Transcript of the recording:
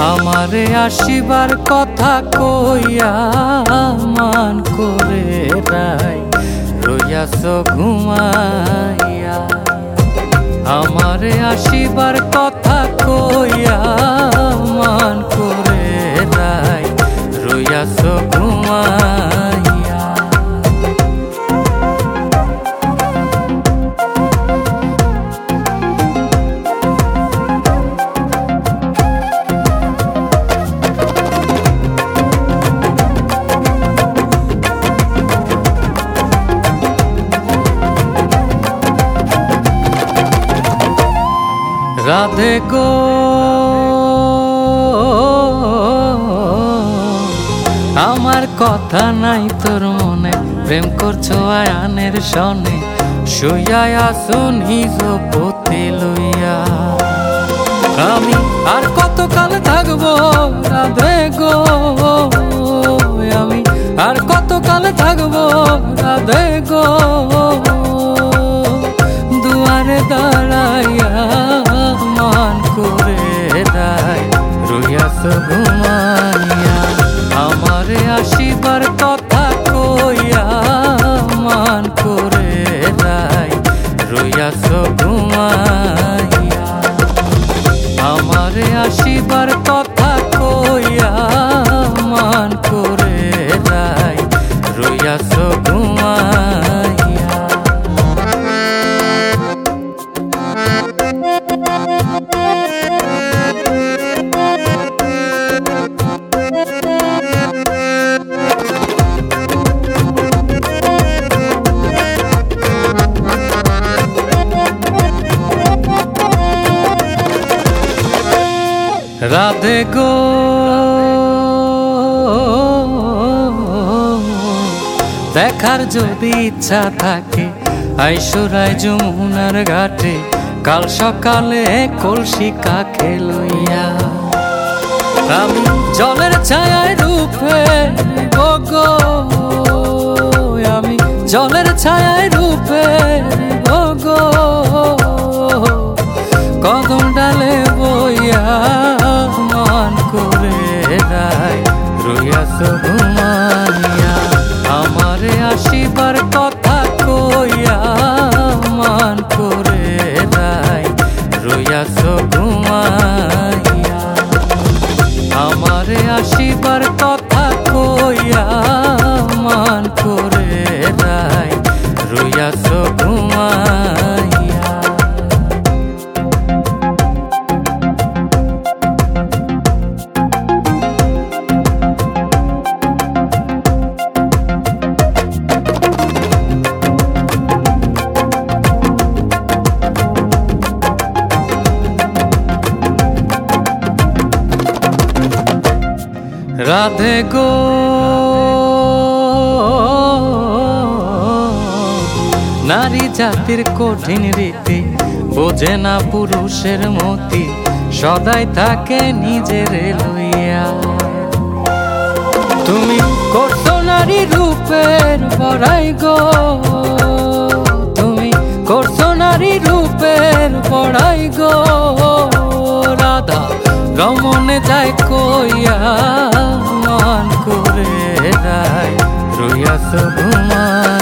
আমারে আসিবার কথা কইয়া মান করে রাই রইয়াছ ঘুমাইয়া। আমারে আসিবার কথা কইয়া মান করে রাই রইয়াছ ঘুমাইয়া। রাধে গো আমার কথা নাই তোর মনে, প্রেম করছো আয়ানের সনে, শুইয়া আছো নিজ পতি লইয়া। আমি আর কতকাল থাকবো রাধে গো, আমি আর কতকাল থাকবো রাধে গো, দুয়ারে দাঁড়াইয়া মান করে রাই রইয়াছ ঘুমাইয়া। আমারে আসিবার কথা কইয়া মান করে রাই রইয়াছ ঘুমাইয়া। আমারে আসিবার কথা কইয়া মান করে রাই রইয়াছ ঘুমাইয়া। রাধে গো দেখার যদি ইচ্ছা থাকে আইসুরাই যমুনার ঘাটে, কাল সকালে কলসি কাকে লইয়া। আমি জলের ছায়ায় রূপে গো, আমি জলের ছায়ায় রূপে গো, কদম ডালে বইয়া মান করে রাই রইয়াছ ঘুমাইয়া। আমারে আসিবার কথা কইয়া মান করে রাই রইয়াছ ঘুমাইয়া। আমারে আসিবার কথা কইয়া মান করে রাই রইয়াছ ঘুমাইয়া। রাধে গো নারী জাতির কঠিন রীতি, বোঝে না পুরুষের মতি, সদাই থাকে নিজের লইয়া। তুমি করছো নারী রূপের বড়াই গো, তুমি করছো নারী রূপের বড়াই গো, রাধা রমনে যায় কইয়া মান করে রাই রইয়াছ ঘুমাইয়া।